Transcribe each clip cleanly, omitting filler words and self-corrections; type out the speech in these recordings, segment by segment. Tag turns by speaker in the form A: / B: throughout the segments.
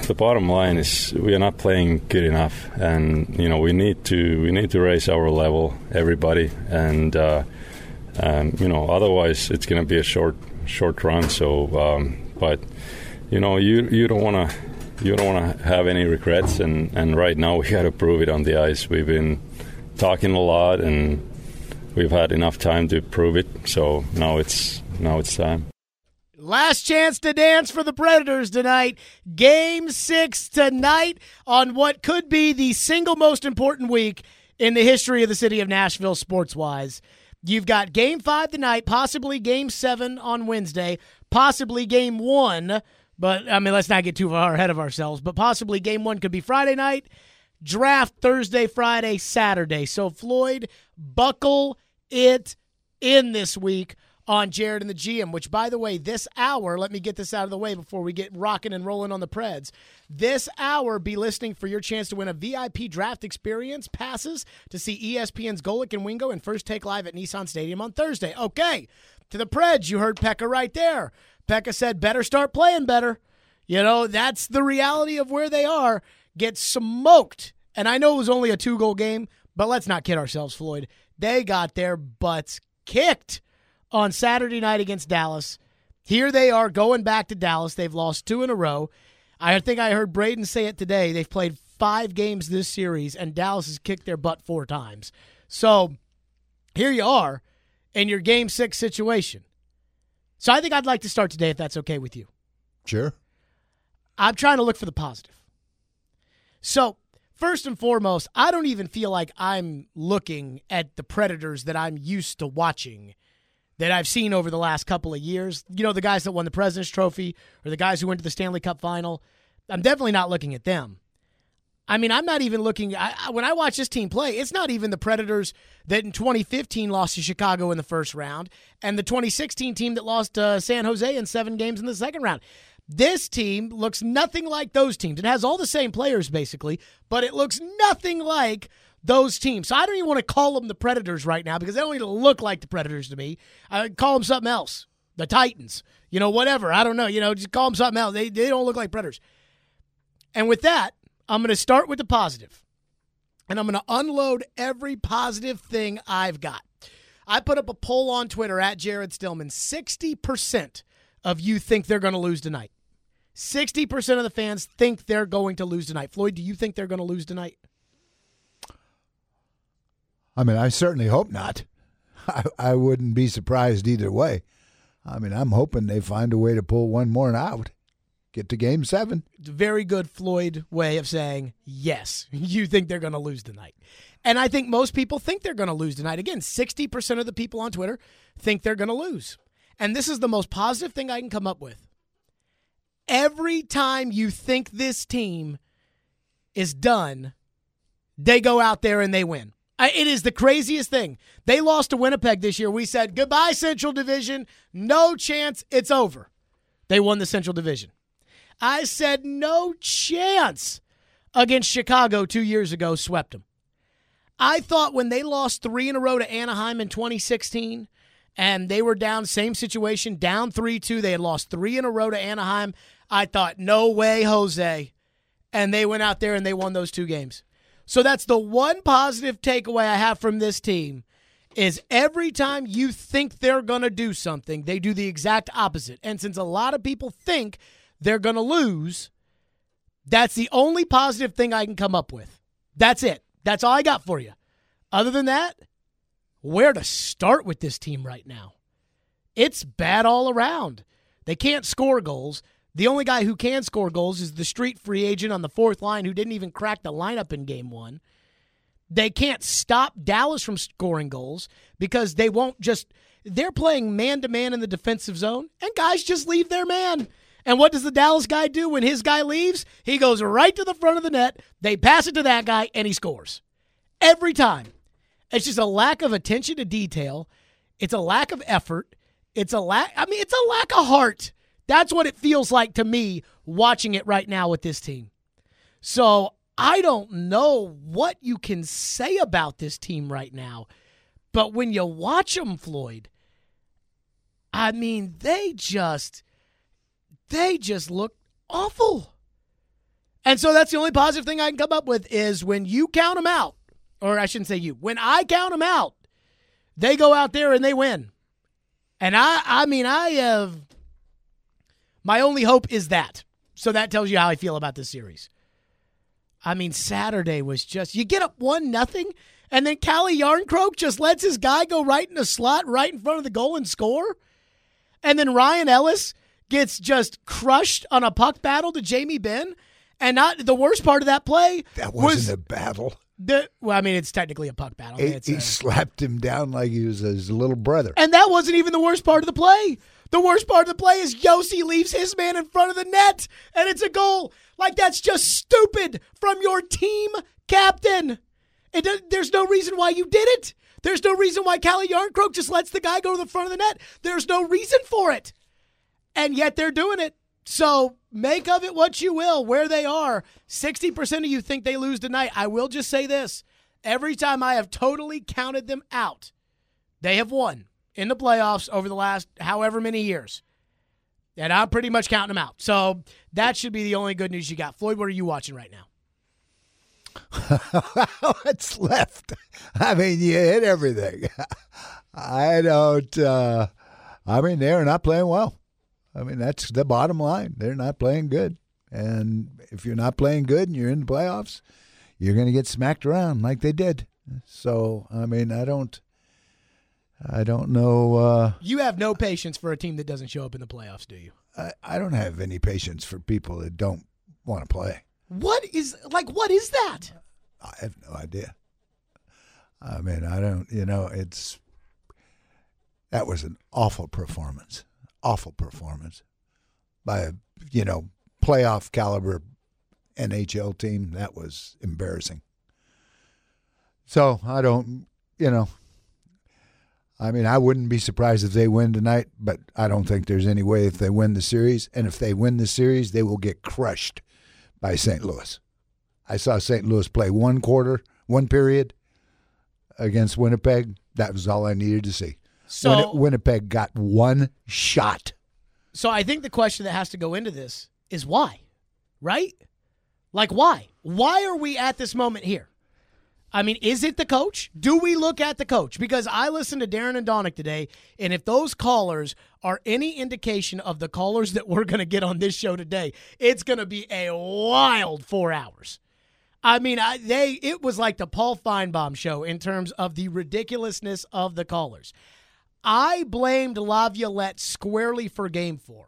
A: the bottom line is we are not playing good enough, and we need to raise our level, everybody, and otherwise it's going to be a short run. So, but you don't want to have any regrets, and right now we got to prove it on the ice. We've been talking a lot, and we've had enough time to prove it. So now it's time.
B: Last chance to dance for the Predators tonight. Game 6 tonight on what could be the single most important week in the history of the city of Nashville sports-wise. You've got Game 5 tonight, possibly Game 7 on Wednesday, possibly Game 1, but, let's not get too far ahead of ourselves, but possibly Game 1 could be Friday night, draft Thursday, Friday, Saturday. So, Floyd, buckle it in this week on Jared and the GM, which, by the way, this hour, let me get this out of the way before we get rocking and rolling on the Preds. This hour, be listening for your chance to win a VIP draft experience, passes to see ESPN's Golic and Wingo and First Take Live at Nissan Stadium on Thursday. Okay, to the Preds, you heard Pekka right there. Pekka said, better start playing better. That's the reality of where they are. Get smoked. And I know it was only a 2-goal game, but let's not kid ourselves, Floyd. They got their butts kicked on Saturday night against Dallas. Here they are going back to Dallas. They've lost 2 in a row. I think I heard Braden say it today. They've played 5 games this series, and Dallas has kicked their butt 4 times. So here you are in your Game 6 situation. So I think I'd like to start today, if that's okay with you.
C: Sure.
B: I'm trying to look for the positive. So first and foremost, I don't even feel like I'm looking at the Predators that I'm used to watching, that I've seen over the last couple of years. The guys that won the President's Trophy or the guys who went to the Stanley Cup Final. I'm definitely not looking at them. I'm not even looking when I watch this team play, it's not even the Predators that in 2015 lost to Chicago in the first round and the 2016 team that lost to San Jose in 7 games in the second round. This team looks nothing like those teams. It has all the same players, basically, but it looks nothing like those teams. So I don't even want to call them the Predators right now because they don't even look like the Predators to me. I call them something else. The Titans. Whatever. I don't know. Just call them something else. They don't look like Predators. And with that, I'm going to start with the positive. And I'm going to unload every positive thing I've got. I put up a poll on Twitter at Jared Stillman. 60% of you think they're going to lose tonight. 60% of the fans think they're going to lose tonight. Floyd, do you think they're going to lose tonight?
C: I certainly hope not. I wouldn't be surprised either way. I'm hoping they find a way to pull one more out. Get to Game 7.
B: Very good Floyd way of saying, yes, you think they're going to lose tonight. And I think most people think they're going to lose tonight. Again, 60% of the people on Twitter think they're going to lose. And this is the most positive thing I can come up with. Every time you think this team is done, they go out there and they win. It is the craziest thing. They lost to Winnipeg this year. We said, goodbye, Central Division. No chance. It's over. They won the Central Division. I said, no chance against Chicago 2 years ago, swept them. I thought when they lost 3 in a row to Anaheim in 2016, and they were down, same situation, down 3-2. They had lost 3 in a row to Anaheim. I thought, no way, Jose. And they went out there and they won those 2 games. So that's the one positive takeaway I have from this team is every time you think they're going to do something, they do the exact opposite. And since a lot of people think they're going to lose, that's the only positive thing I can come up with. That's it. That's all I got for you. Other than that, where to start with this team right now? It's bad all around. They can't score goals. The only guy who can score goals is the street free agent on the 4th line who didn't even crack the lineup in Game 1. They can't stop Dallas from scoring goals because they're playing man-to-man in the defensive zone, and guys just leave their man. And what does the Dallas guy do when his guy leaves? He goes right to the front of the net, they pass it to that guy, and he scores. Every time. It's just a lack of attention to detail. It's a lack of effort. It's a lack of heart. That's what it feels like to me watching it right now with this team. So I don't know what you can say about this team right now, but when you watch them, Floyd, they just look awful. And so that's the only positive thing I can come up with is when you count them out, or I shouldn't say you, when I count them out, they go out there and they win. And I mean, my only hope is that. So that tells you how I feel about this series. I mean, Saturday was just, you get up 1-0, and then Calle Jarnkrok just lets his guy go right in the slot, right in front of the goal and score. And then Ryan Ellis gets just crushed on a puck battle to Jamie Benn. And not the worst part of that play
C: That wasn't a battle.
B: Well, I mean, it's technically a puck battle.
C: He slapped him down like he was his little brother.
B: And that wasn't even the worst part of the play. The worst part of the play is Yossi leaves his man in front of the net, and it's a goal. Like, that's just stupid from your team captain. There's no reason why you did it. There's no reason why Calle Jarnkrok just lets the guy go to the front of the net. There's no reason for it. And yet they're doing it. So make of it what you will, where they are. 60% of you think they lose tonight. I will just say this. Every time I have totally counted them out, they have won in the playoffs over the last however many years. And I'm pretty much counting them out. So that should be the only good news you got. Floyd, what are you watching right now?
C: What's left? I mean, you hit everything. I don't, I mean, they're not playing well. I mean, that's the bottom line. They're not playing good. And if you're not playing good and you're in the playoffs, you're going to get smacked around like they did. So, I mean, I don't know.
B: You have no patience for a team that doesn't show up in the playoffs, do you?
C: I don't have any patience for people that don't want to play.
B: What is that?
C: I have no idea. I mean, I don't, that was an awful performance by a, playoff caliber NHL team. That was embarrassing. So I don't, I mean, I wouldn't be surprised if they win tonight, but I don't think there's any way if they win the series. And if they win the series, they will get crushed by St. Louis. I saw St. Louis play one period against Winnipeg. That was all I needed to see.
B: So
C: Winnipeg got one shot.
B: So I think the question that has to go into this is why, right? Like why? Why are we at this moment here? I mean, is it the coach? Do we look at the coach? Because I listened to Darren and Donick today, and if those callers are any indication of the callers that we're going to get on this show today, it's going to be a wild 4 hours. I mean, it was like the Paul Feinbaum show in terms of the ridiculousness of the callers. I blamed Laviolette squarely for Game 4.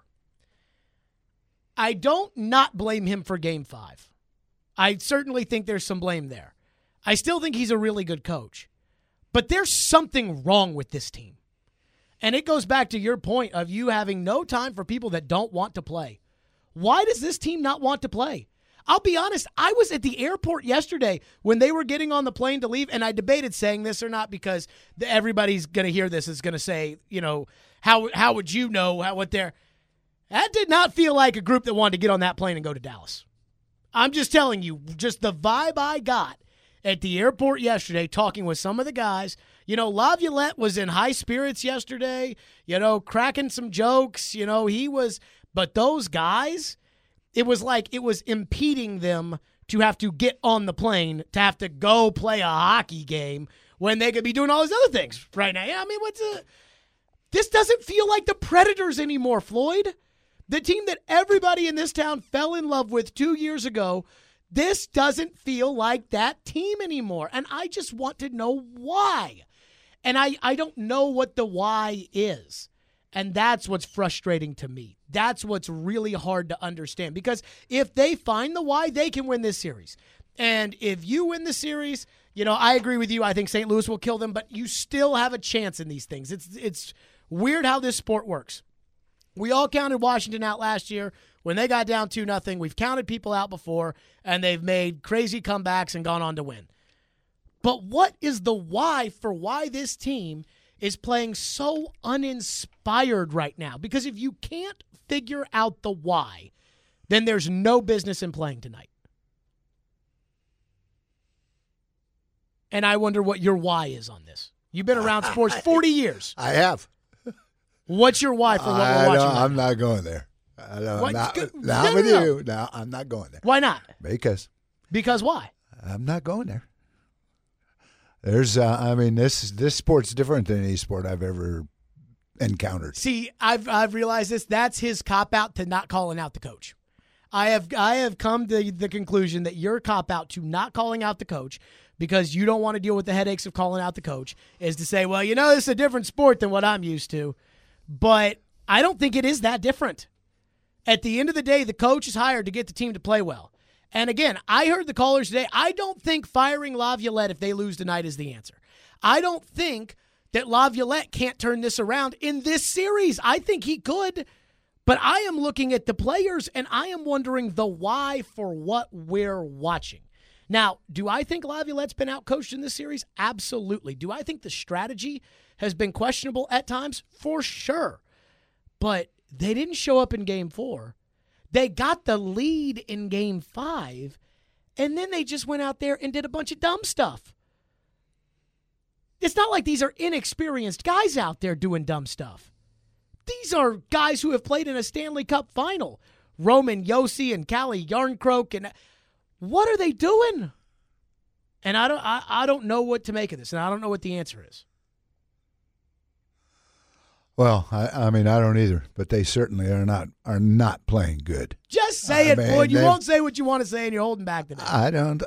B: I don't not blame him for Game 5. I certainly think there's some blame there. I still think he's a really good coach. But there's something wrong with this team. And it goes back to your point of you having no time for people that don't want to play. Why does this team not want to play? I'll be honest, I was at the airport yesterday when they were getting on the plane to leave, and I debated saying this or not because everybody's going to hear this is going to say, how would you know what they're... That did not feel like a group that wanted to get on that plane and go to Dallas. I'm just telling you, just the vibe I got at the airport yesterday talking with some of the guys. Laviolette was in high spirits yesterday, cracking some jokes, he was... But those guys... It was like it was impeding them to have to get on the plane, to have to go play a hockey game when they could be doing all these other things right now. Yeah, I mean, this doesn't feel like the Predators anymore, Floyd. The team that everybody in this town fell in love with 2 years ago, this doesn't feel like that team anymore. And I just want to know why. And I don't know what the why is. And that's what's frustrating to me. That's what's really hard to understand. Because if they find the why, they can win this series. And if you win the series, I agree with you. I think St. Louis will kill them, but you still have a chance in these things. It's weird how this sport works. We all counted Washington out last year when they got down 2-0. We've counted people out before, and they've made crazy comebacks and gone on to win. But what is the why for why this team is playing so uninspired right now? Because if you can't figure out the why, then there's no business in playing tonight. And I wonder what your why is on this. You've been around sports 40 years.
C: I have.
B: What's your why for what we're watching?
C: I'm not going there.
B: What?
C: Not
B: No,
C: with
B: no.
C: you. No, I'm not going there.
B: Why not?
C: Because
B: Why?
C: I'm not going there. There's, this sport's different than any sport I've ever encountered.
B: See, I've realized this. That's his cop out to not calling out the coach. I have come to the conclusion that your cop out to not calling out the coach because you don't want to deal with the headaches of calling out the coach is to say, well, this is a different sport than what I'm used to. But I don't think it is that different. At the end of the day, the coach is hired to get the team to play well. And again, I heard the callers today. I don't think firing Laviolette if they lose tonight is the answer. I don't think that Laviolette can't turn this around in this series. I think he could. But I am looking at the players, and I am wondering the why for what we're watching. Now, do I think Laviolette's been outcoached in this series? Absolutely. Do I think the strategy has been questionable at times? For sure. But they didn't show up in Game 4. They got the lead in Game 5, and then they just went out there and did a bunch of dumb stuff. It's not like these are inexperienced guys out there doing dumb stuff. These are guys who have played in a Stanley Cup final. Roman Josi and Kalle Järnkrok. And what are they doing? And I don't know what to make of this, and I don't know what the answer is.
C: Well, I don't either, but they certainly are not playing good.
B: Just say it, Floyd. You won't say what you want to say, and you're holding back today.
C: I don't.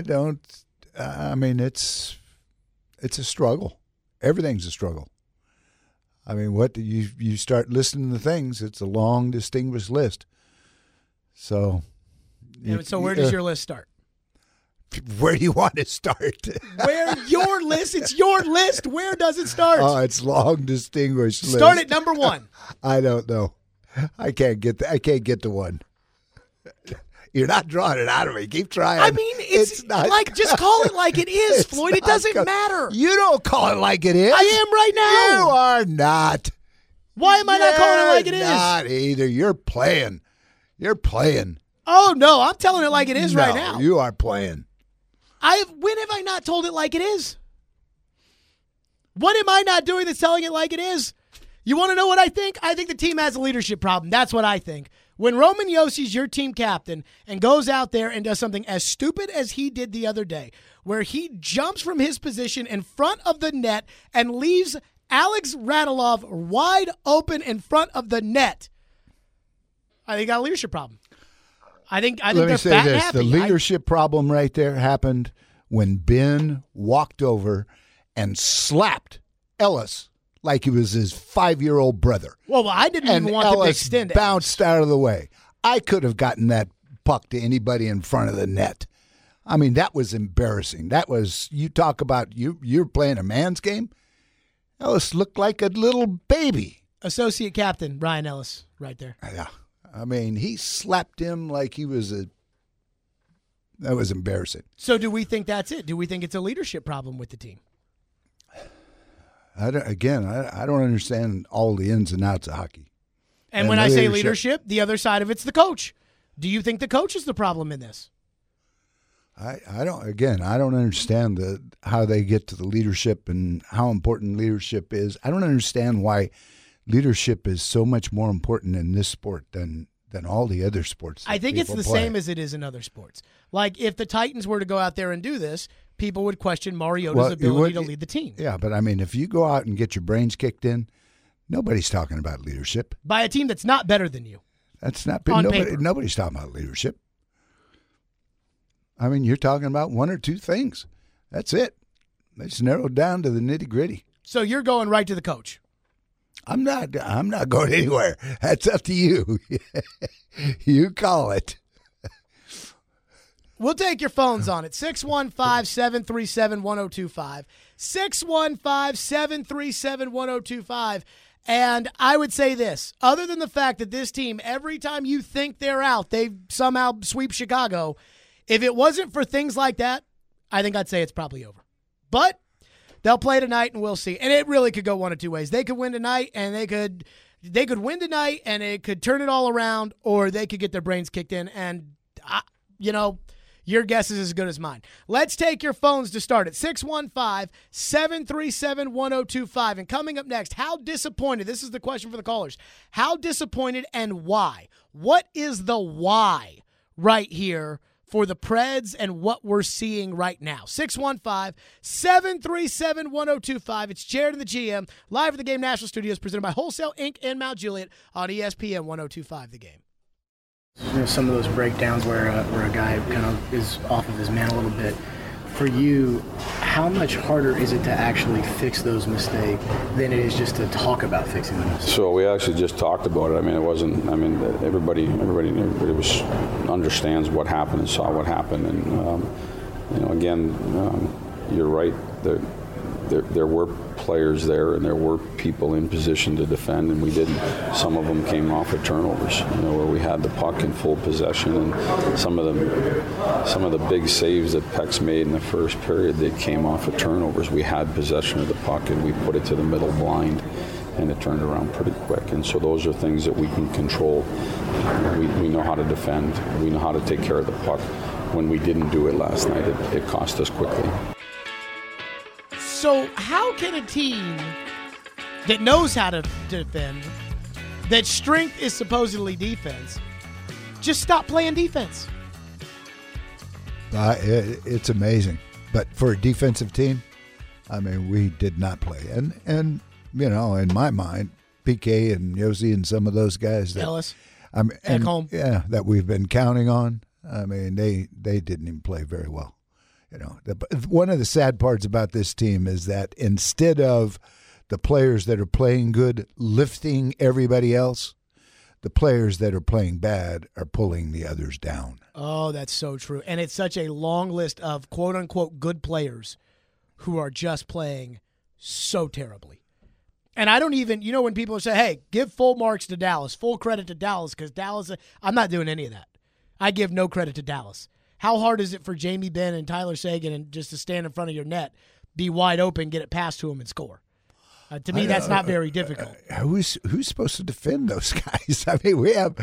C: It's a struggle. Everything's a struggle. What you start listening to things, it's a long, distinguished list. So,
B: so where does your list start?
C: Where do you want to start?
B: Where your list? It's your list. Where does it start?
C: Oh, it's long, distinguished list.
B: Start at number 1.
C: I don't know. I can't get to one. You're not drawing it out of me. Keep trying.
B: It's not, just call it like it is, Floyd. It doesn't matter.
C: You don't call it like it is.
B: I am right now.
C: You are not.
B: Why am I not calling it like it is?
C: Not either. You're playing.
B: Oh, no. I'm telling it like it is right now.
C: You are playing.
B: When have I not told it like it is? What am I not doing that's telling it like it is? You want to know what I think? I think the team has a leadership problem. That's what I think. When Roman Josi's your team captain and goes out there and does something as stupid as he did the other day, where he jumps from his position in front of the net and leaves Alex Radulov wide open in front of the net, I think he got a leadership problem. I think
C: Let
B: they're
C: me say
B: fat
C: this.
B: and happy.
C: The leadership problem right there happened when Ben walked over and slapped Ellis like he was his 5-year-old brother.
B: Well, I didn't even want them to extend it.
C: Bounced out of the way. I could have gotten that puck to anybody in front of the net. That was embarrassing. That was, you talk about you're playing a man's game. Ellis looked like a little baby.
B: Associate captain Ryan Ellis right there.
C: Yeah. He slapped him like he was that was embarrassing.
B: So do we think that's it? Do we think it's a leadership problem with the team?
C: I don't understand all the ins and outs of hockey.
B: And when I say leadership, the other side of it's the coach. Do you think the coach is the problem in this?
C: I don't understand how they get to the leadership and how important leadership is. I don't understand why leadership is so much more important in this sport than all the other sports.
B: I think it's the same as it is in other sports. Like if the Titans were to go out there and do this, people would question Mariota's ability to lead the team.
C: Yeah, but if you go out and get your brains kicked in, nobody's talking about leadership.
B: By a team that's not better than you.
C: That's not
B: paper.
C: Nobody's talking about leadership. You're talking about one or two things. That's it. It's narrowed down to the nitty-gritty.
B: So you're going right to the coach.
C: I'm not going anywhere. That's up to you. You call it.
B: We'll take your phones on it. 615-737-1025. 615-737-1025. And I would say this. Other than the fact that this team, every time you think they're out, they somehow sweep Chicago. If it wasn't for things like that, I think I'd say it's probably over. But they'll play tonight, and we'll see. And it really could go one of two ways. They could win tonight, and they could win tonight, and it could turn it all around, or they could get their brains kicked in. And, Your guess is as good as mine. Let's take your phones to start at 615-737-1025. And coming up next, how disappointed, this is the question for the callers, how disappointed and why? What is the why right here for the Preds and what we're seeing right now? 615-737-1025. It's Jared and the GM, live at the Game National Studios, presented by Wholesale Inc. and Mount Juliet on ESPN 1025 The Game.
D: Some of those breakdowns where a guy kind of is off of his man a little bit. For you, how much harder is it to actually fix those mistakes than it is just to talk about fixing them?
E: So we actually just talked about it. I mean, it wasn't. I mean, everybody understands what happened and saw what happened. And again, you're right. There were players there, and there were people in position to defend, and we didn't. Some of them came off of turnovers, where we had the puck in full possession, and some of the big saves that Peck's made in the first period, they came off of turnovers. We had possession of the puck, and we put it to the middle blind, and it turned around pretty quick. And so those are things that we can control. We know how to defend. We know how to take care of the puck. When we didn't do it last night, it cost us quickly.
B: So how can a team that knows how to defend, that strength is supposedly defense, just stop playing defense?
C: It's amazing. But for a defensive team, I mean, we did not play. And in my mind, PK and Yossi and some of those guys that that we've been counting on, I mean, they didn't even play very well. One of the sad parts about this team is that instead of the players that are playing good lifting everybody else, the players that are playing bad are pulling the others down.
B: Oh, that's so true. And it's such a long list of quote-unquote good players who are just playing so terribly. And I don't even, when people say, hey, give full marks to Dallas, full credit to Dallas, because Dallas, I'm not doing any of that. I give no credit to Dallas. How hard is it for Jamie Benn and Tyler Seguin and just to stand in front of your net, be wide open, get it past to him, and score? To me, that's not very difficult.
C: Who's supposed to defend those guys? I mean, we have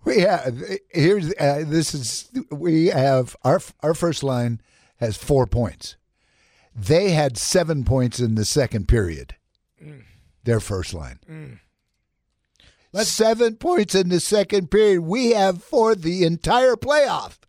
C: our first line has 4 points. They had 7 points in the second period. Their first line. 7 points in the second period. We have for the entire playoffs.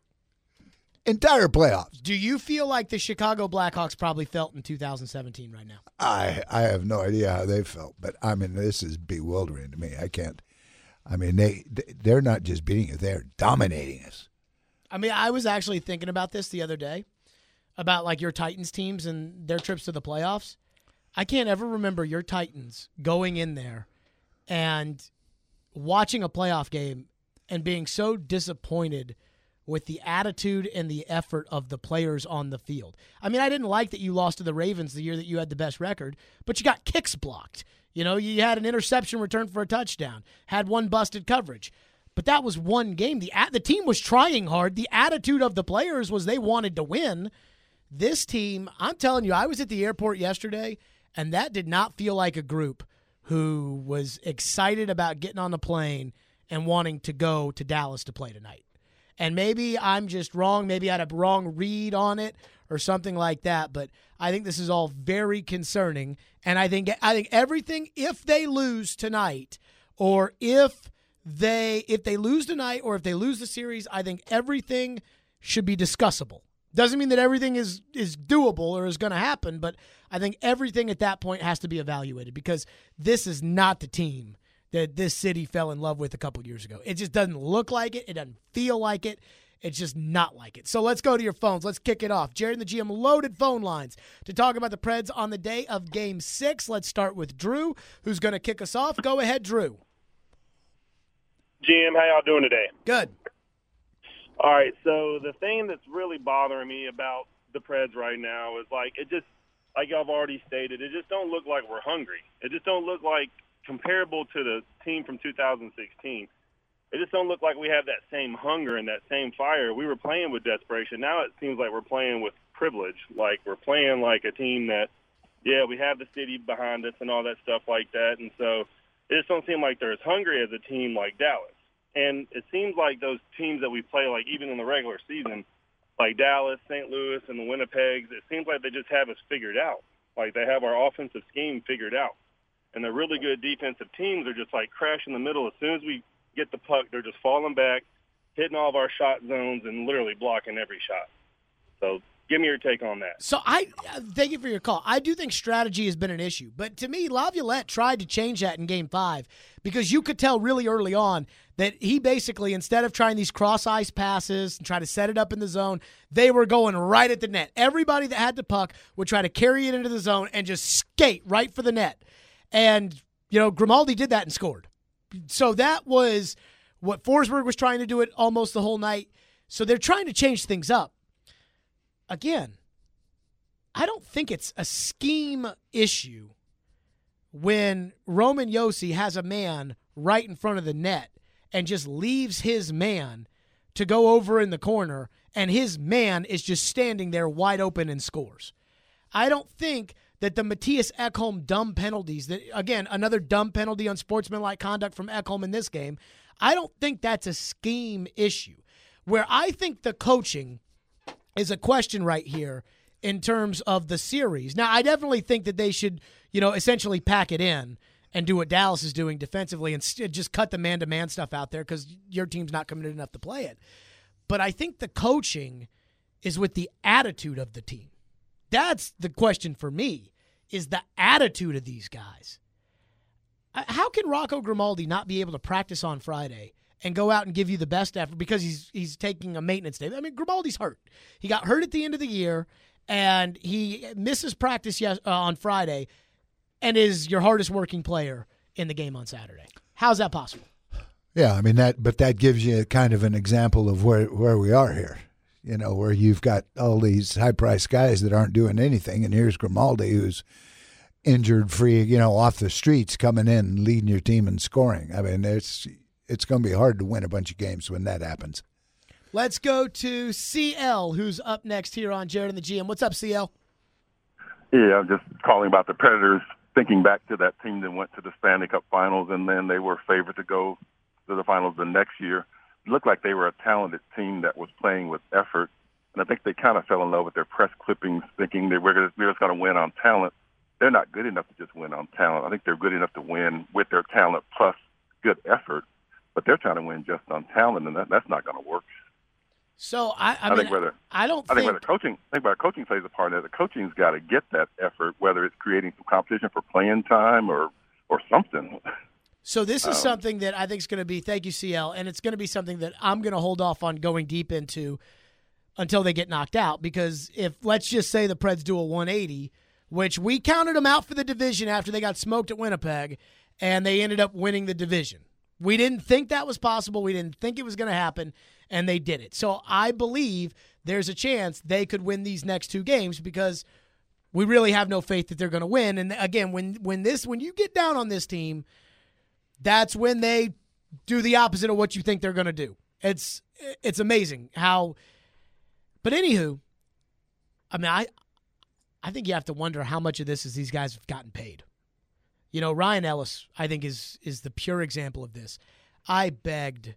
B: Do you feel like the Chicago Blackhawks probably felt in 2017 right now?
C: I have no idea how they felt, but I mean, this is bewildering to me. I can't. I mean, they're not just beating us; they're dominating us.
B: I mean, I was actually thinking about this the other day, about like your Titans teams and their trips to the playoffs. I can't ever remember your Titans going in there and watching a playoff game and being so disappointed with the attitude and the effort of the players on the field. I mean, I didn't like that you lost to the Ravens the year that you had the best record, but you got kicks blocked. You had an interception returned for a touchdown, had one busted coverage. But that was one game. The team was trying hard. The attitude of the players was they wanted to win. This team, I'm telling you, I was at the airport yesterday, and that did not feel like a group who was excited about getting on the plane and wanting to go to Dallas to play tonight. And maybe I'm just wrong. Maybe I had a wrong read on it or something like that. But I think this is all very concerning. And I think everything, if they lose tonight, or if they lose tonight, or if they lose the series, I think everything should be discussable. Doesn't mean that everything is doable or is going to happen, but I think everything at that point has to be evaluated, because this is not the team that this city fell in love with a couple years ago. It just doesn't look like it. It doesn't feel like it. It's just not like it. So let's go to your phones. Let's kick it off. Jared and the GM loaded phone lines to talk about the Preds on the day of Game 6. Let's start with Drew, who's going to kick us off. Go ahead, Drew.
F: GM, how y'all doing today?
B: Good.
F: All right, so the thing that's really bothering me about the Preds right now is, it just, like y'all have already stated, it just don't look like we're hungry. It just don't look like comparable to the team from 2016. It just don't look like we have that same hunger and that same fire. We were playing with desperation. Now it seems like we're playing with privilege. Like we're playing like a team that, we have the city behind us and all that stuff like that. And so it just don't seem like they're as hungry as a team like Dallas. And it seems like those teams that we play, like even in the regular season, like Dallas, St. Louis, and the Winnipegs, it seems like they just have us figured out. Like they have our offensive scheme figured out. And the really good defensive teams are just like crashing in the middle. As soon as we get the puck, they're just falling back, hitting all of our shot zones, and literally blocking every shot. So give me your take on that.
B: So I thank you for your call. I do think strategy has been an issue. But to me, Laviolette tried to change that in Game 5 because you could tell really early on that he basically, instead of trying these cross-ice passes and try to set it up in the zone, they were going right at the net. Everybody that had the puck would try to carry it into the zone and just skate right for the net. And, Grimaldi did that and scored. So that was what Forsberg was trying to do it almost the whole night. So they're trying to change things up. Again, I don't think it's a scheme issue when Roman Josi has a man right in front of the net and just leaves his man to go over in the corner, and his man is just standing there wide open and scores. I don't think that the Matthias Ekholm dumb penalties, that again, another dumb penalty on sportsmanlike conduct from Ekholm in this game, I don't think that's a scheme issue. Where I think the coaching is a question right here in terms of the series. Now, I definitely think that they should, essentially pack it in and do what Dallas is doing defensively and just cut the man-to-man stuff out there because your team's not committed enough to play it. But I think the coaching is with the attitude of the team. That's the question for me, is the attitude of these guys. How can Rocco Grimaldi not be able to practice on Friday and go out and give you the best effort because he's taking a maintenance day? I mean, Grimaldi's hurt. He got hurt at the end of the year, and he misses practice on Friday and is your hardest working player in the game on Saturday. How's that possible?
C: Yeah, I mean, that gives you kind of an example of where we are here. Where you've got all these high-priced guys that aren't doing anything, and here's Grimaldi who's injured free, off the streets, coming in and leading your team in scoring. I mean, it's going to be hard to win a bunch of games when that happens.
B: Let's go to CL, who's up next here on Jared and the GM. What's up, CL?
G: Yeah, I'm just calling about the Predators, thinking back to that team that went to the Stanley Cup Finals, and then they were favored to go to the finals the next year. It looked like they were a talented team that was playing with effort, and I think they kind of fell in love with their press clippings, thinking they were just going to win on talent. They're not good enough to just win on talent. I think they're good enough to win with their talent plus good effort, but they're trying to win just on talent, and that's not going to work.
B: So I
G: think whether coaching plays a part in it. The coaching's got to get that effort, whether it's creating some competition for playing time or something.
B: So this is something that I think is going to be, thank you, CL, and it's going to be something that I'm going to hold off on going deep into until they get knocked out, because if, let's just say the Preds do a 180, which we counted them out for the division after they got smoked at Winnipeg, and they ended up winning the division. We didn't think that was possible. We didn't think it was going to happen, and they did it. So I believe there's a chance they could win these next two games because we really have no faith that they're going to win. And again, when you get down on this team, that's when they do the opposite of what you think they're going to do. It's amazing how. But anywho, I mean, I think you have to wonder how much of this is these guys have gotten paid. Ryan Ellis, I think, is the pure example of this. I begged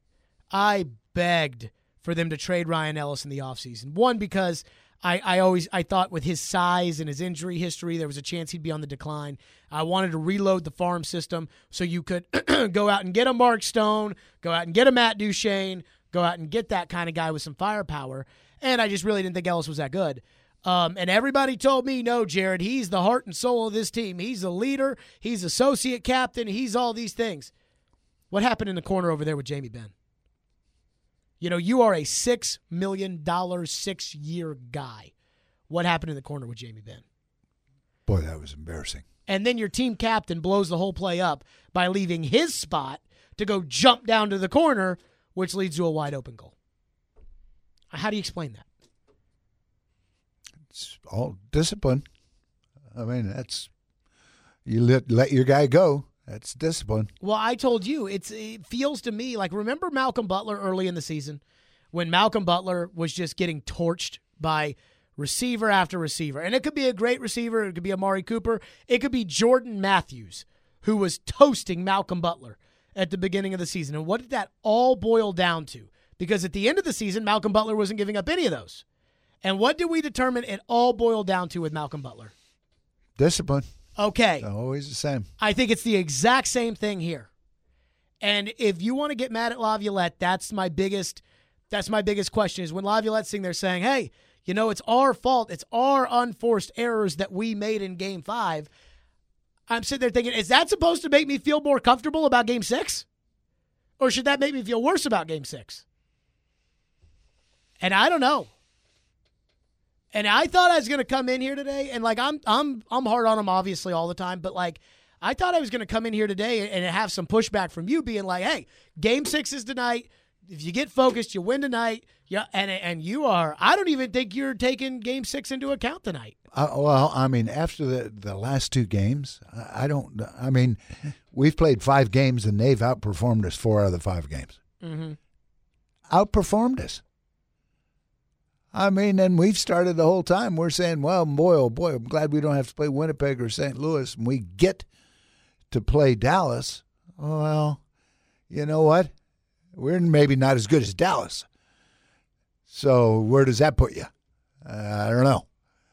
B: for them to trade Ryan Ellis in the offseason. One, because I thought with his size and his injury history, there was a chance he'd be on the decline. I wanted to reload the farm system so you could go out and get a Mark Stone, go out and get a Matt Duchene, go out and get that kind of guy with some firepower. And I just really didn't think Ellis was that good. And everybody told me, no, Jared, he's the heart and soul of this team. He's the leader. He's associate captain. He's all these things. What happened in the corner over there with Jamie Benn? You are a $6 million, 6-year guy. What happened in the corner with Jamie Benn?
C: Boy, that was embarrassing.
B: And then your team captain blows the whole play up by leaving his spot to go jump down to the corner, which leads to a wide open goal. How do you explain that?
C: It's all discipline. I mean, you let your guy go. That's discipline.
B: Well, I told you, it feels to me like, remember Malcolm Butler early in the season when Malcolm Butler was just getting torched by receiver after receiver? And it could be a great receiver. It could be Amari Cooper. It could be Jordan Matthews, who was toasting Malcolm Butler at the beginning of the season. And what did that all boil down to? Because at the end of the season, Malcolm Butler wasn't giving up any of those. And what did we determine it all boiled down to with Malcolm Butler?
C: Discipline.
B: Okay.
C: Always the same.
B: I think it's the exact same thing here. And if you want to get mad at Laviolette, that's my biggest question is when Laviolette's sitting there saying, hey, it's our fault. It's our unforced errors that we made in Game 5. I'm sitting there thinking, is that supposed to make me feel more comfortable about Game 6? Or should that make me feel worse about Game 6? And I don't know. And I thought I was going to come in here today, and I'm hard on him obviously all the time, but I thought I was going to come in here today and have some pushback from you, being like, "Hey, Game 6 is tonight. If you get focused, you win tonight." Yeah, and you are. I don't even think you're taking Game 6 into account tonight.
C: After the last 2 games, we've played 5 games and they've outperformed us 4 out of the 5 games.
B: Mm-hmm.
C: Outperformed us. And we've started the whole time. We're saying, well, boy, I'm glad we don't have to play Winnipeg or St. Louis. And we get to play Dallas. Well, you know what? We're maybe not as good as Dallas. So where does that put you? I don't know.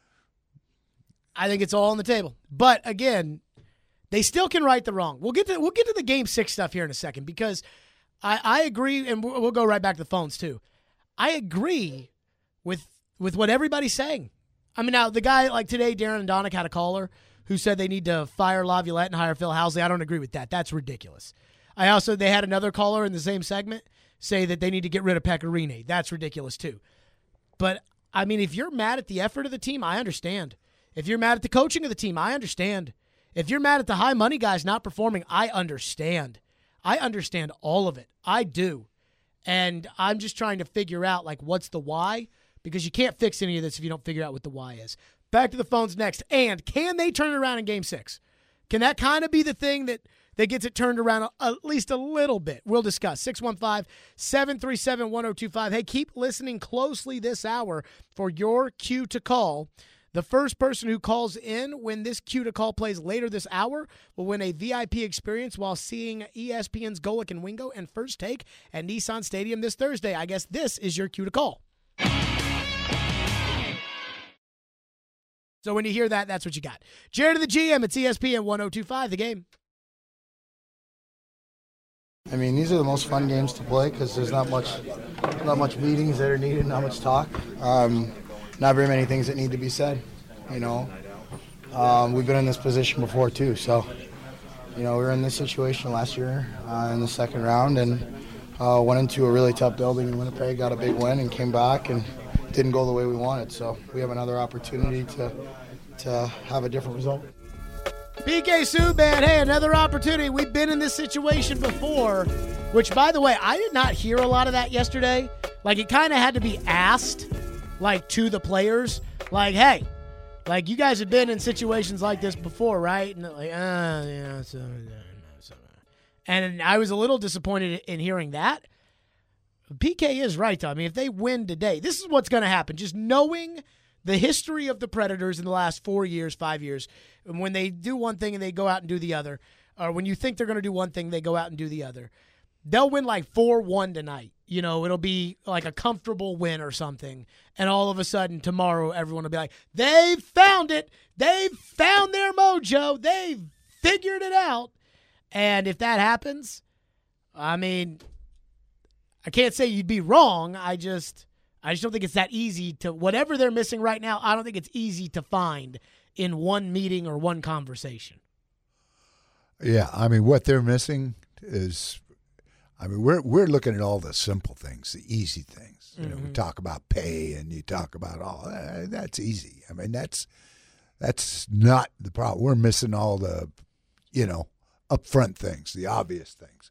B: I think it's all on the table. But again, they still can right the wrong. We'll get to the Game 6 stuff here in a second because I agree, and we'll go right back to the phones too. I agree with what everybody's saying. Now the guy like today, Darren and Donick had a caller who said they need to fire Laviolette and hire Phil Housley. I don't agree with that. That's ridiculous. They had another caller in the same segment say that they need to get rid of Pecorine. That's ridiculous too. But if you're mad at the effort of the team, I understand. If you're mad at the coaching of the team, I understand. If you're mad at the high money guys not performing, I understand. I understand all of it. I do. And I'm just trying to figure out what's the why. Because you can't fix any of this if you don't figure out what the why is. Back to the phones next. And can they turn it around in Game 6? Can that kind of be the thing that gets it turned around at least a little bit? We'll discuss. 615-737-1025. Hey, keep listening closely this hour for your cue to call. The first person who calls in when this cue to call plays later this hour will win a VIP experience while seeing ESPN's Golic and Wingo and First Take at Nissan Stadium this Thursday. I guess this is your cue to call. So when you hear that, that's what you got. Jared of the GM, it's ESPN 1025, The Game.
H: These are the most fun games to play because there's not much meetings that are needed, not much talk. Not very many things that need to be said, We've been in this position before too, so, we were in this situation last year in the second round and went into a really tough building in Winnipeg, got a big win and came back and didn't go the way we wanted. So we have another opportunity to have a different result.
B: PK Subban, hey, another opportunity. We've been in this situation before, which, by the way, I did not hear a lot of that yesterday. It kind of had to be asked, to the players. Hey, you guys have been in situations like this before, right? And and I was a little disappointed in hearing that. PK is right, though. If they win today, this is what's going to happen. Just knowing the history of the Predators in the last 4 years, 5 years, and when they do one thing and they go out and do the other, or when you think they're going to do one thing, they go out and do the other. They'll win 4-1 tonight. It'll be a comfortable win or something. And all of a sudden, tomorrow, everyone will be like, they've found it. They've found their mojo. They've figured it out. And if that happens, I can't say you'd be wrong. I just don't think it's that easy to, whatever they're missing right now, I don't think it's easy to find in one meeting or one conversation.
C: Yeah, what they're missing is, we're looking at all the simple things, the easy things.
B: Mm-hmm.
C: We talk about pay and you talk about all that's easy. That's not the problem. We're missing all the, upfront things, the obvious things.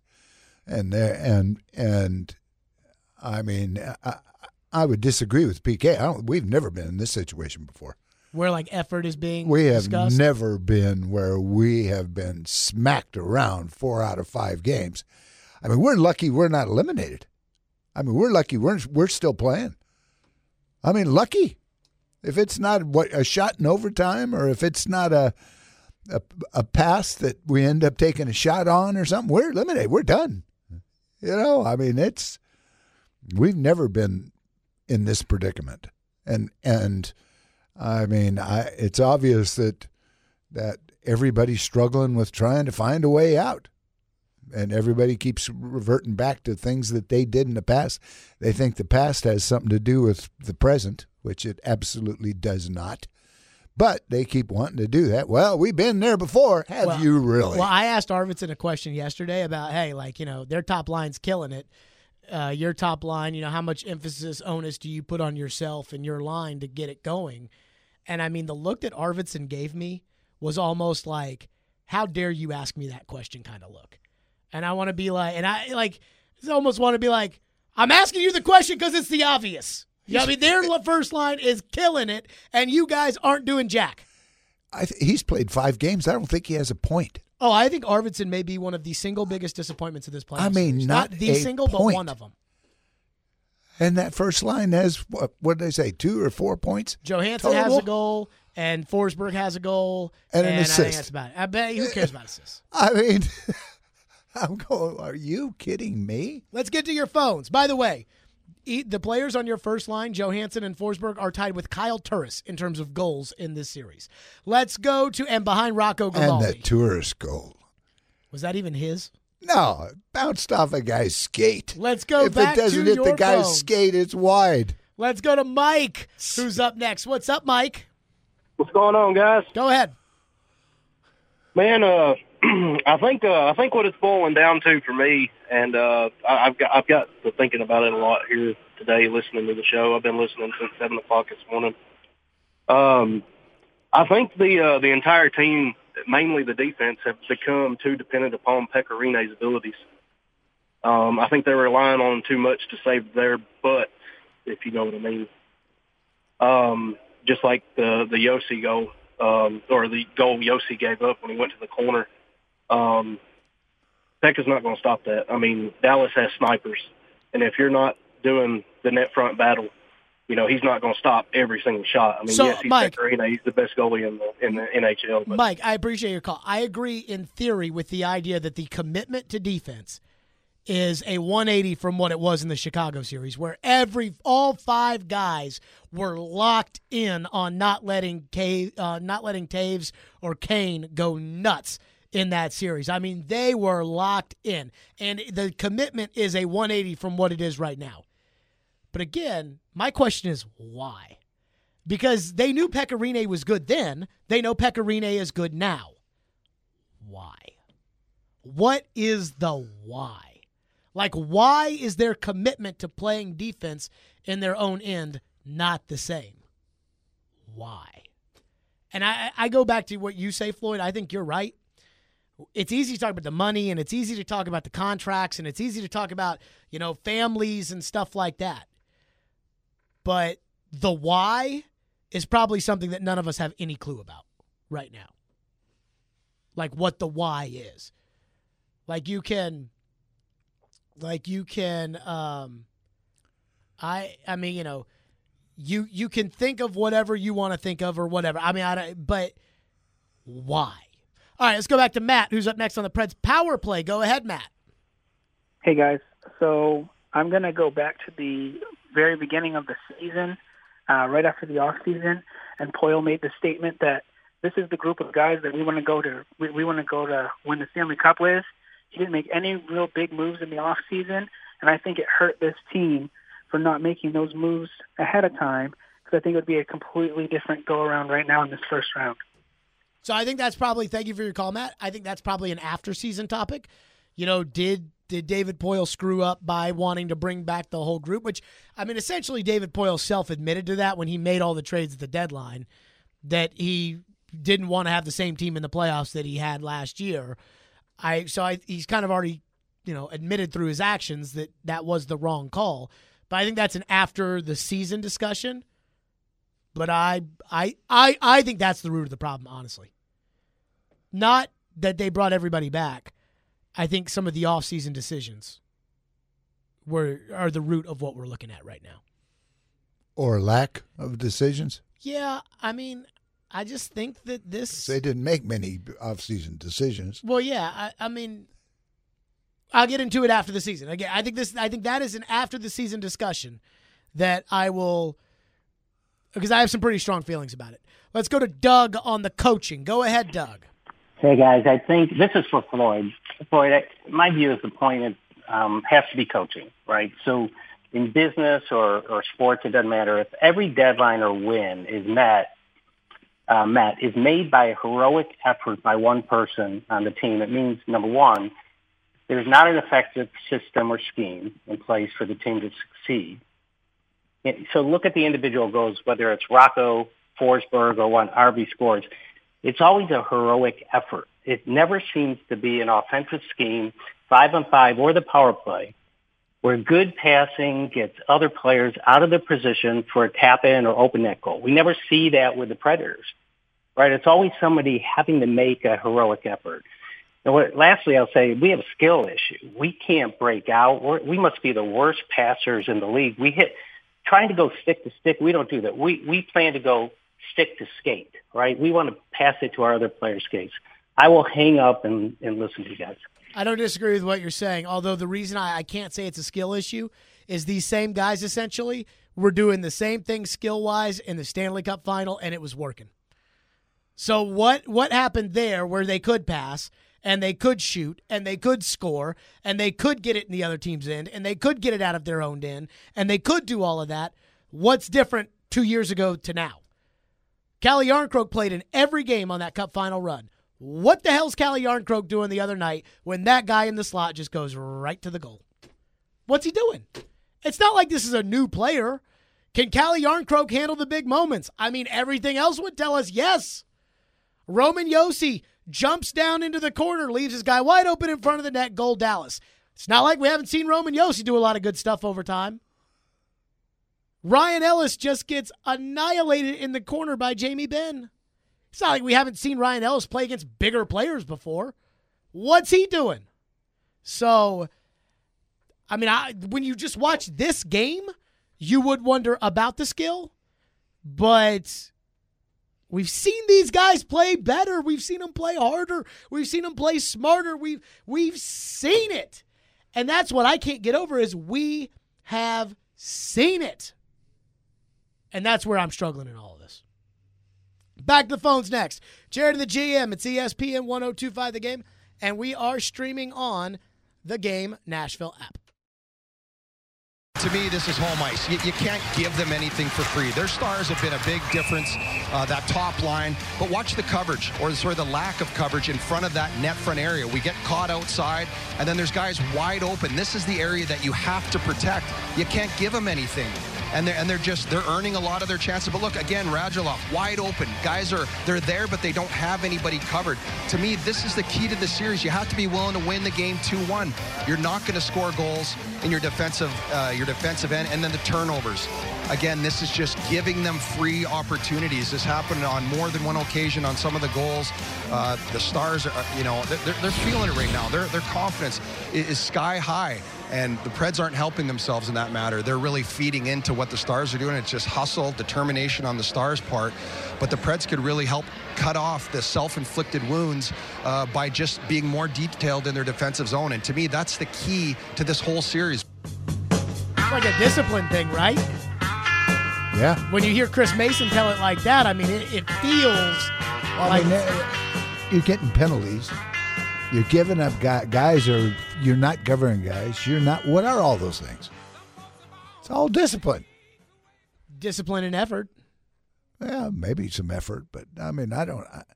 C: I would disagree with PK. We've never been in this situation before.
B: Where effort is being
C: We have
B: discussed?
C: never been where we have been smacked around 4 out of 5 games. We're lucky we're not eliminated. We're lucky we're still playing. Lucky. If it's not a shot in overtime, or if it's not a pass that we end up taking a shot on or something, we're eliminated. We're done. We've never been in this predicament. And I mean, it's obvious that everybody's struggling with trying to find a way out. And everybody keeps reverting back to things that they did in the past. They think the past has something to do with the present, which it absolutely does not. But they keep wanting to do that. Well, we've been there before. Have you really?
B: Well, I asked Arvidsson a question yesterday about, hey, like, their top line's killing it. Your top line, how much onus do you put on yourself and your line to get it going? And, I mean, the look that Arvidsson gave me was almost like, how dare you ask me that question kind of look. And I want to be like, almost want to be like, I'm asking you the question because it's the obvious. I mean, their first line is killing it, and you guys aren't doing jack.
C: He's played 5 games. I don't think he has a point.
B: Oh, I think Arvidsson may be one of the single biggest disappointments of this playoff
C: series.
B: Not the single,
C: point.
B: But one of them.
C: And that first line has, what did they say, 2 or 4 points?
B: Johansson has a goal, and Forsberg has a goal.
C: And an assist.
B: I think that's about it. I bet who cares about assists?
C: I mean, I'm going, are you kidding me?
B: Let's get to your phones. By the way, the players on your first line, Johansson and Forsberg, are tied with Kyle Turris in terms of goals in this series. Let's go to, and behind Rocco Grimaldi.
C: And the Turris goal.
B: Was that even his?
C: No, it bounced off a guy's skate.
B: Let's go back to your
C: If it doesn't hit the guy's
B: phones.
C: skate, it's wide.
B: Let's go to Mike, who's up next. What's up, Mike?
I: What's going on, guys?
B: Go ahead.
I: Man, I think what it's boiling down to for me, and I've got to thinking about it a lot here today, listening to the show. I've been listening since 7:00 this morning. I think the entire team, mainly the defense, have become too dependent upon Pekka Rinne's abilities. I think they're relying on him too much to save their butts, if you know what I mean. Just like the Yossi goal, or the goal Yossi gave up when he went to the corner. Pekka's not going to stop that. I mean, Dallas has snipers, and if you're not doing the net front battle, he's not going to stop every single shot. I mean, yes, he's
B: Mike,
I: Pekka Rinne. He's the best goalie in the NHL. But.
B: Mike, I appreciate your call. I agree in theory with the idea that the commitment to defense is a 180 from what it was in the Chicago series, where all 5 guys were locked in on not letting Taves or Kane go nuts in that series. I mean, they were locked in, and the commitment is a 180 from what it is right now. But again, my question is why? Because they knew Pekka Rinne was good then. They know Pekka Rinne is good now. Why? What is the why? Like, why is their commitment to playing defense in their own end not the same? Why? And I go back to what you say, Floyd. I think you're right. It's easy to talk about the money, and it's easy to talk about the contracts, and it's easy to talk about, families and stuff like that. But the why is probably something that none of us have any clue about right now. Like what the why is. You can think of whatever you want to think of or whatever. I mean, but why? All right, let's go back to Matt, who's up next on the Preds Power Play. Go ahead, Matt.
J: Hey, guys. So I'm going to go back to the very beginning of the season, right after the offseason, and Poyle made the statement that this is the group of guys that we want to go to. We want to go to win the Stanley Cup with. He didn't make any real big moves in the offseason, and I think it hurt this team for not making those moves ahead of time, because I think it would be a completely different go-around right now in this first round.
B: So I think that's probably, thank you for your call, Matt. I think that's probably an after-season topic. Did David Poyle screw up by wanting to bring back the whole group? Which, I mean, essentially David Poyle self-admitted to that when he made all the trades at the deadline, that he didn't want to have the same team in the playoffs that he had last year. He's kind of already, admitted through his actions that was the wrong call. But I think that's an after-the-season discussion. But I think that's the root of the problem, honestly. Not that they brought everybody back. I think some of the off-season decisions are the root of what we're looking at right now.
C: Or lack of decisions?
B: Yeah, I mean, I just think that
C: They didn't make many off-season decisions.
B: Well, yeah, I mean, I'll get into it after the season. Again, I think that is an after-the-season discussion that I will because I have some pretty strong feelings about it. Let's go to Doug on the coaching. Go ahead, Doug.
K: Hey, guys, I think this is for Floyd. Floyd, my view is the point has to be coaching, right? So in business or sports, it doesn't matter. If every deadline or win is is made by a heroic effort by one person on the team, it means, number one, there's not an effective system or scheme in place for the team to succeed. So look at the individual goals, whether it's Rocco, Forsberg, or when Harvey scores. It's always a heroic effort. It never seems to be an offensive scheme, 5-on-5 or the power play, where good passing gets other players out of their position for a tap-in or open net goal. We never see that with the Predators, right? It's always somebody having to make a heroic effort. And lastly, I'll say we have a skill issue. We can't break out. We must be the worst passers in the league. Trying to go stick to stick, we don't do that. We plan to go stick to skate, right? We want to pass it to our other players' skates. I will hang up and listen to you guys.
B: I don't disagree with what you're saying, although the reason I can't say it's a skill issue is these same guys essentially were doing the same thing skill-wise in the Stanley Cup final, and it was working. So what happened there where they could pass and they could shoot and they could score and they could get it in the other team's end and they could get it out of their own end and they could do all of that? What's different 2 years ago to now? Calle Jarnkrok played in every game on that Cup final run. What the hell's Calle Jarnkrok doing the other night when that guy in the slot just goes right to the goal? What's he doing? It's not like this is a new player. Can Calle Jarnkrok handle the big moments? I mean, everything else would tell us yes. Roman Josi jumps down into the corner, leaves his guy wide open in front of the net, goal Dallas. It's not like we haven't seen Roman Josi do a lot of good stuff over time. Ryan Ellis just gets annihilated in the corner by Jamie Benn. It's not like we haven't seen Ryan Ellis play against bigger players before. What's he doing? So, I mean, when you just watch this game, you would wonder about the skill. But we've seen these guys play better. We've seen them play harder. We've seen them play smarter. We've seen it. And that's what I can't get over is we have seen it. And that's where I'm struggling in all of this. Back to the phones next. Jared and the GM. It's ESPN 1025 The Game. And we are streaming on the Game Nashville app.
L: To me, this is home ice. You can't give them anything for free. Their stars have been a big difference, that top line. But watch the coverage, or sort of the lack of coverage in front of that net front area. We get caught outside, and then there's guys wide open. This is the area that you have to protect. You can't give them anything. And they're earning a lot of their chances. But look, again, Radulov, wide open. Guys they're there, but they don't have anybody covered. To me, this is the key to the series. You have to be willing to win the game 2-1. You're not going to score goals in your defensive end, and then the turnovers. Again, this is just giving them free opportunities. This happened on more than one occasion on some of the goals. The Stars are, they're feeling it right now. Their confidence is sky high. And the Preds aren't helping themselves in that matter. They're really feeding into what the Stars are doing. It's just hustle, determination on the Stars' part. But the Preds could really help cut off the self-inflicted wounds by just being more detailed in their defensive zone. And to me, that's the key to this whole series.
B: It's like a discipline thing, right?
C: Yeah.
B: When you hear Chris Mason tell it like that, I mean, it feels like...
C: you're getting penalties. You're giving up guys, or you're not covering guys. You're not. What are all those things? It's all discipline.
B: Discipline and effort.
C: Yeah, maybe some effort, but I mean, I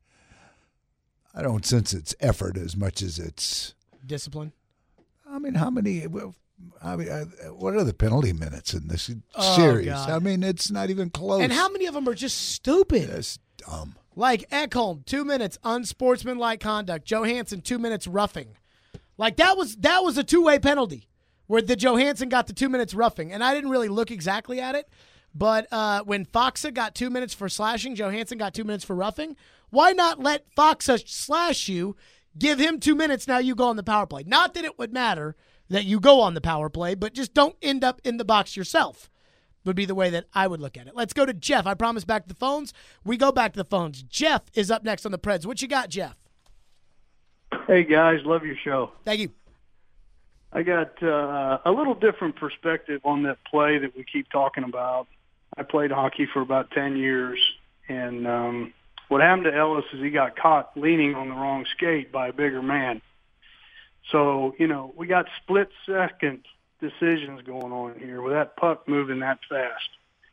C: don't sense it's effort as much as it's
B: discipline.
C: I mean, what are the penalty minutes in this series?
B: God.
C: I mean, it's not even close.
B: And how many of them are just stupid?
C: It's dumb.
B: Like Ekholm, 2 minutes, unsportsmanlike conduct. Johansson, 2 minutes, roughing. Like that was a two-way penalty where the Johansson got the 2 minutes roughing. And I didn't really look exactly at it, but when Faksa got 2 minutes for slashing, Johansson got 2 minutes for roughing. Why not let Faksa slash you, give him 2 minutes, now you go on the power play? Not that it would matter that you go on the power play, but just don't end up in the box yourself. Would be the way that I would look at it. Let's go to Jeff. I promise back to the phones. We go back to the phones. Jeff is up next on the Preds. What you got, Jeff?
M: Hey, guys. Love your show.
B: Thank you.
M: I got a little different perspective on that play that we keep talking about. I played hockey for about 10 years, and what happened to Ellis is he got caught leaning on the wrong skate by a bigger man. So, we got split-second decisions going on here with that puck moving that fast.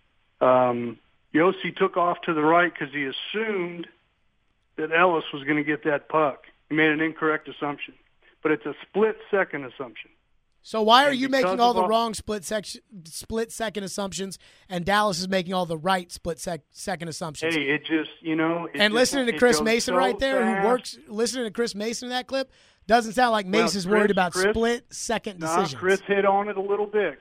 M: Yossi took off to the right because he assumed that Ellis was going to get that puck. He made an incorrect assumption, but it's a split-second assumption.
B: So why are you making all the wrong split-second assumptions, and Dallas is making all the right split-second assumptions?
M: Hey, it just,
B: and listening to Chris Mason right there, listening to Chris Mason in that clip, doesn't sound like Mason's worried about split-second decisions.
M: Chris hit on it a little bit.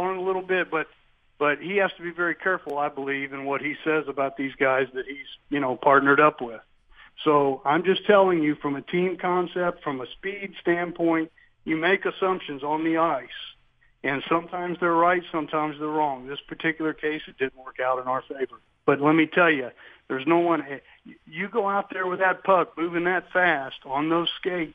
M: But he has to be very careful, I believe, in what he says about these guys that he's, partnered up with. So I'm just telling you, from a team concept, from a speed standpoint, you make assumptions on the ice. And sometimes they're right, sometimes they're wrong. This particular case, it didn't work out in our favor. But let me tell you, there's no one – you go out there with that puck moving that fast on those skates,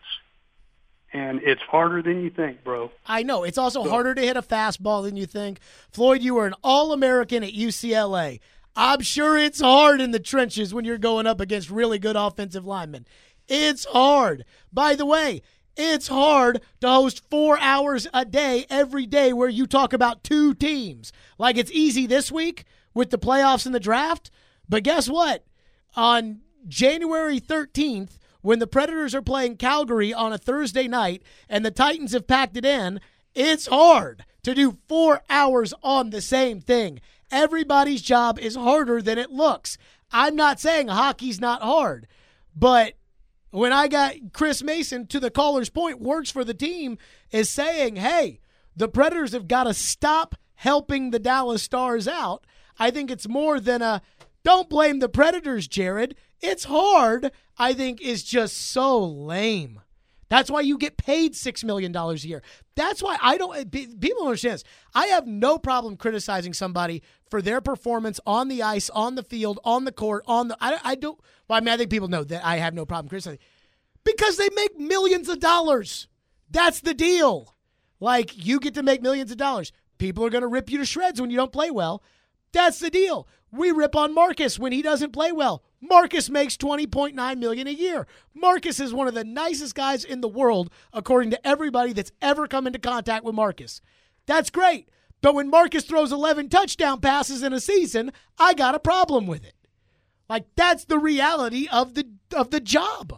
M: and it's harder than you think, bro.
B: I know. It's also harder to hit a fastball than you think. Floyd, you were an All-American at UCLA. I'm sure it's hard in the trenches when you're going up against really good offensive linemen. It's hard. By the way, it's hard to host 4 hours a day every day where you talk about two teams. Like it's easy this week with the playoffs and the draft. But guess what? On January 13th, when the Predators are playing Calgary on a Thursday night and the Titans have packed it in, it's hard to do 4 hours on the same thing. Everybody's job is harder than it looks. I'm not saying hockey's not hard, but when I got Chris Mason, to the caller's point, works for the team, is saying, hey, the Predators have got to stop helping the Dallas Stars out. I think it's more than a, don't blame the Predators, Jared. It's hard, I think, is just so lame. That's why you get paid $6 million a year. That's why people don't understand this. I have no problem criticizing somebody for their performance on the ice, on the field, on the court, I think people know that I have no problem criticizing. Because they make millions of dollars. That's the deal. Like, you get to make millions of dollars. People are going to rip you to shreds when you don't play well. That's the deal. We rip on Marcus when he doesn't play well. Marcus makes $20.9 million a year. Marcus is one of the nicest guys in the world, according to everybody that's ever come into contact with Marcus. That's great. But when Marcus throws 11 touchdown passes in a season, I got a problem with it. Like, that's the reality of the job.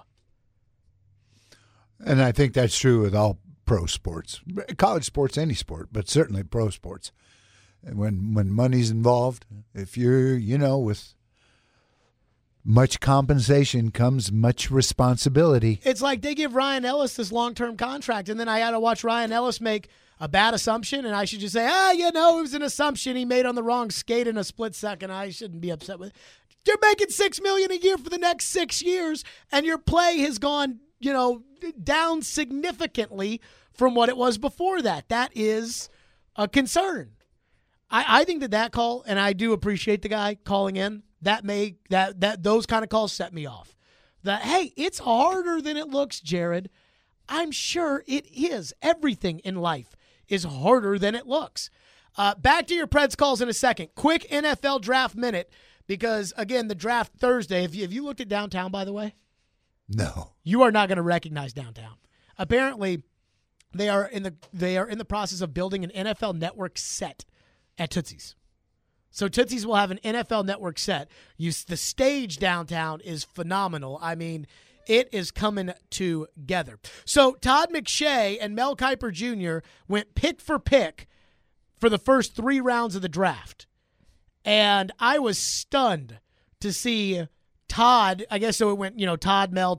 C: And I think that's true with all pro sports, college sports, any sport, but certainly pro sports. And when money's involved, if you're, with much compensation comes much responsibility.
B: It's like they give Ryan Ellis this long-term contract, and then I got to watch Ryan Ellis make a bad assumption, and I should just say, it was an assumption he made on the wrong skate in a split second. I shouldn't be upset with it. You're making $6 million a year for the next 6 years, and your play has gone, down significantly from what it was before that. That is a concern. I think that call, and I do appreciate the guy calling in, that those kind of calls set me off. That, hey, it's harder than it looks, Jared. I'm sure it is. Everything in life is harder than it looks. Back to your Preds calls in a second. Quick NFL draft minute, because, again, the draft Thursday. Have you looked at downtown, by the way?
C: No.
B: You are not going to recognize downtown. Apparently, they are in the process of building an NFL Network set at Tootsie's. So Tootsie's will have an NFL Network set. The stage downtown is phenomenal. I mean, it is coming together. So Todd McShay and Mel Kiper Jr. went pick for pick for the first 3 rounds of the draft. And I was stunned to see Todd, I guess so it went, Todd, Mel.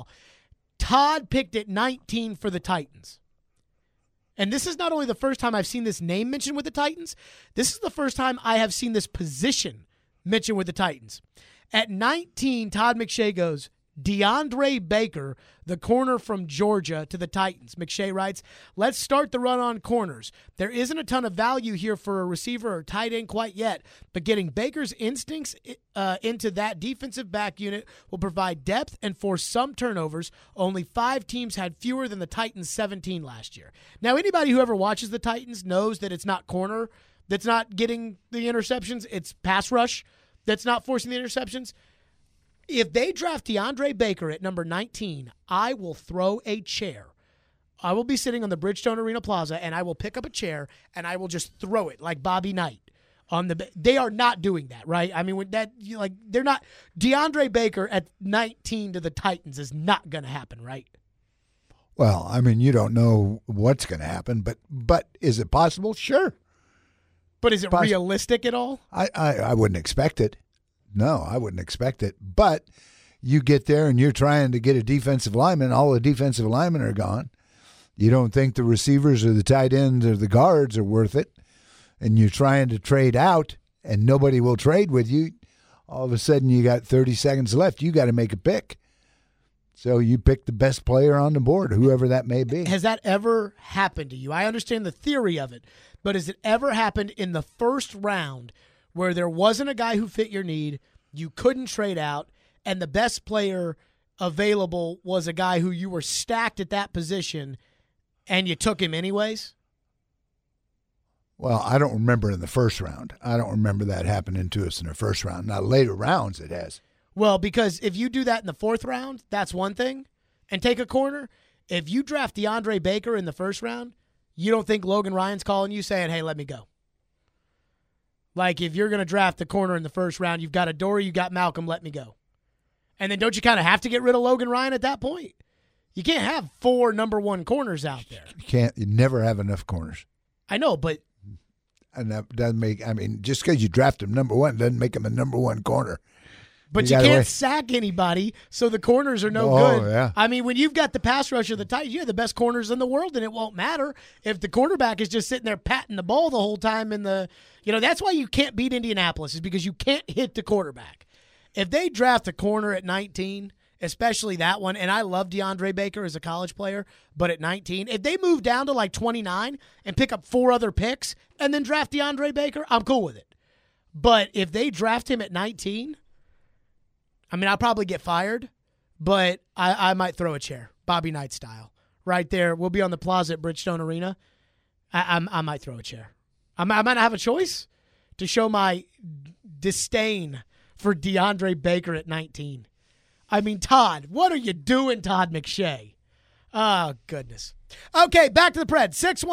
B: Todd picked at 19 for the Titans. And this is not only the first time I've seen this name mentioned with the Titans, this is the first time I have seen this position mentioned with the Titans. At 19, Todd McShay goes, DeAndre Baker, the corner from Georgia, to the Titans. McShay writes, let's start the run on corners. There isn't a ton of value here for a receiver or tight end quite yet, but getting Baker's instincts into that defensive back unit will provide depth and force some turnovers. Only 5 teams had fewer than the Titans' 17 last year. Now, anybody who ever watches the Titans knows that it's not corner that's not getting the interceptions. It's pass rush that's not forcing the interceptions. If they draft DeAndre Baker at number 19, I will throw a chair. I will be sitting on the Bridgestone Arena Plaza, and I will pick up a chair, and I will just throw it like Bobby Knight. They are not doing that, right? I mean, they're not. DeAndre Baker at 19 to the Titans is not going to happen, right?
C: Well, I mean, you don't know what's going to happen, but is it possible? Sure.
B: But is it realistic at all?
C: I wouldn't expect it. No, I wouldn't expect it. But you get there and you're trying to get a defensive lineman. All the defensive linemen are gone. You don't think the receivers or the tight ends or the guards are worth it. And you're trying to trade out and nobody will trade with you. All of a sudden you got 30 seconds left. You got to make a pick. So you pick the best player on the board, whoever that may be.
B: Has that ever happened to you? I understand the theory of it, but has it ever happened in the first round where there wasn't a guy who fit your need, you couldn't trade out, and the best player available was a guy who you were stacked at that position, and you took him anyways?
C: Well, I don't remember in the first round. I don't remember that happening to us in the first round. Now, later rounds it has.
B: Well, because if you do that in the fourth round, that's one thing, and take a corner. If you draft DeAndre Baker in the first round, you don't think Logan Ryan's calling you saying, hey, let me go. Like, if you're going to draft the corner in the first round, you've got Adoree', you got Malcolm, let me go. And then don't you kind of have to get rid of Logan Ryan at that point? You can't have 4 number 1 corners out there.
C: You never have enough corners.
B: I know, but.
C: And that doesn't make, I mean, just because you draft him number 1 doesn't make him a number 1 corner.
B: But you can't sack anybody, so the corners are no good.
C: Yeah.
B: I mean, when you've got the pass rush of the Titans, you have the best corners in the world, and it won't matter if the quarterback is just sitting there patting the ball the whole time in the, that's why you can't beat Indianapolis, is because you can't hit the quarterback. If they draft a corner at 19, especially that one, and I love DeAndre Baker as a college player, but at 19, if they move down to like 29 and pick up 4 other picks and then draft DeAndre Baker, I'm cool with it. But if they draft him at 19, I mean, I'll probably get fired, but I might throw a chair, Bobby Knight style. Right there, we'll be on the plaza at Bridgestone Arena. I might throw a chair. I might not have a choice to show my disdain for DeAndre Baker at 19. I mean, Todd, what are you doing, Todd McShay? Oh, goodness. Okay, back to the Preds.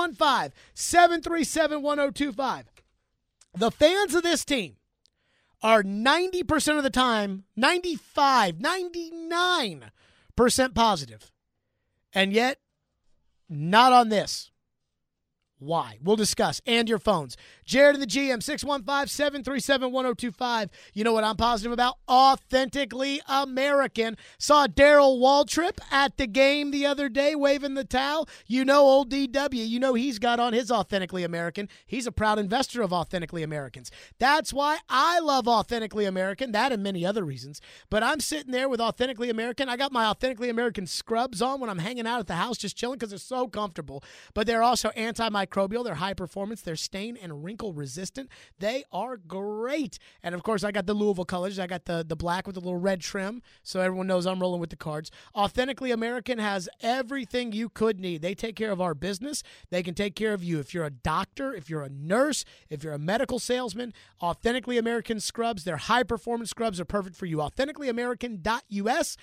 B: 615-737-1025. The fans of this team are 90% of the time, 95, 99% positive. And yet, not on this. Why? We'll discuss. And your phones. Jared and the GM, 615-737-1025. You know what I'm positive about? Authentically American. Saw Darryl Waltrip at the game the other day waving the towel. You know old DW. You know he's got on his Authentically American. He's a proud investor of Authentically Americans. That's why I love Authentically American, that and many other reasons. But I'm sitting there with Authentically American. I got my Authentically American scrubs on when I'm hanging out at the house just chilling because they're so comfortable. But they're also antimicrobial. They're high performance. They're stain and wrinkle resistant. They are great. And of course, I got the Louisville colors. I got the black with the little red trim, so everyone knows I'm rolling with the Cards. Authentically American has everything you could need. They take care of our business. They can take care of you. If you're a doctor, if you're a nurse, if you're a medical salesman, Authentically American scrubs, their high performance scrubs are perfect for you. AuthenticallyAmerican.us,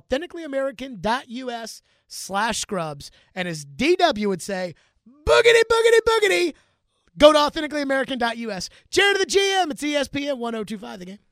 B: AuthenticallyAmerican.us/scrubs. And as DW would say, boogity, boogity, boogity. Go to AuthenticallyAmerican.us. Jared to the GM. It's ESPN 1025 The Game.